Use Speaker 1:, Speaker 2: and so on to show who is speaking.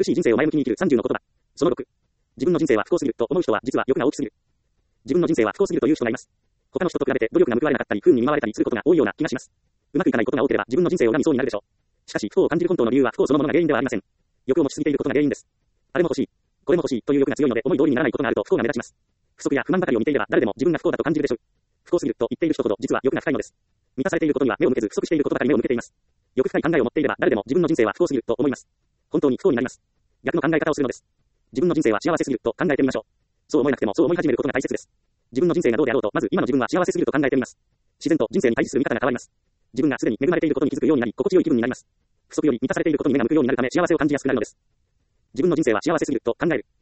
Speaker 1: 苦しい人生を前向きに生きる30の言葉。その6。自分の人生は不幸すぎると思う人は実は欲が大きすぎる。自分の人生は不幸すぎるという人がいます。他の人と比べて努力が報われなかったり、不運に見舞われたりすることが多いような気がします。うまくいかないことが多ければ自分の人生を恨みそうになるでしょう。しかし不幸を感じる本当の理由は不幸そのものが原因ではありません。欲を持ちすぎていることが原因です。あれも欲しい、これも欲しいという欲が強いので思い通りにならないことがあると不幸が目立ちます。不足や不満ばかりを見ていれば誰でも自分が不幸だと感じるでしょう。不幸すぎると言っている人ほど実は欲が深いのです。満たされていることには目を向けず不足していることばかり目を向けています。欲深い考えを持っていれば誰でも自分の人生は不幸すぎると思います。本当に不幸になります。逆の考え方をするのです。自分の人生は幸せすぎると考えてみましょう。そう思えなくてもそう思い始めることが大切です。自分の人生がどうであろうとまず今の自分は幸せすぎると考えてみます。自然と人生に対する見方が変わります。自分がすでに恵まれていることに気づくようになり心地よい気分になります。不足より満たされていることに目が向くようになるため幸せを感じやすくなるのです。自分の人生は幸せすぎると考える。